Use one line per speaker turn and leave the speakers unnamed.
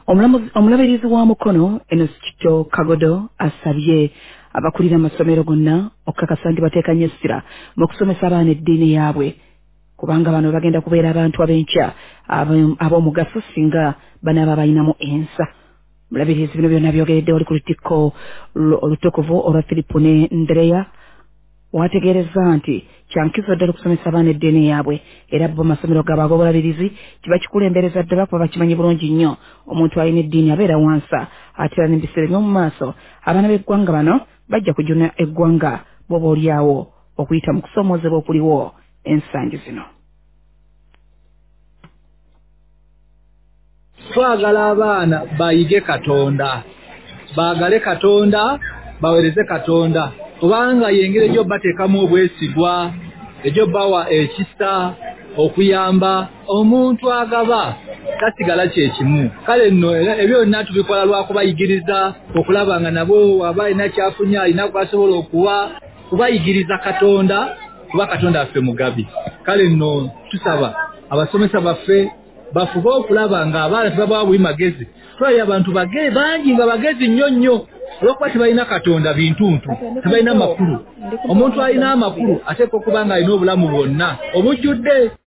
Omulabirizi wa mukono Enosito Kagodo asabye abakulira amasomero gonna okukakasa nti bateekanye essira mu kusomesa abaana eddiini yaabwe kubanga bano bagenda kubeera abantu ab'enkya ab'omugaso singa banaaba balinamu ensa. Omulabirizi bino byonna byogeredde wali ku lutikko olutukuvu olwa Filipo ne Ndreya wategeereza nti kyankizo ddala okusomesa abaana eddiini yaabwe era bo amasomero gaabwe ag'obulabirizi kiba kikulembereza ddala kuba bakimanyi bulungi nnyo omuntu alina eddiini abeera wansa ate era n'ebiseera by'omu maaso abaana b'eggwanga bano bajja kujuna eggwanga bw'oba oliawo okuyita mu kusoomoozebwa okuliwo ensangi zino.
Twagala abaana bayige Katonda, baagale Katonda, baweereze Katonda kubanga yengere gyo bateekamu obwesigwa egyo bawa ekisa okuyamba omuntu agaba tasigala kyekimu. Kale nno ebyo byonna tubikola lwakubayigiriza okulaba nga nabo aba alina kyafunya alina kwasobola kubayigiriza Katonda kuba Katonda affe mugabi. Kale nno tusaba abasomesa baffe bafube okulaba nga abaana tebabawa buli magezi. Twaye abantu bangi nga bagezi nnyo nnyo olwokuba tebalina Katonda bintuntu, tebalina makulu. Omuntu alina amakulu ateekwa okuba nga alina obulamu bwonna obujjudde.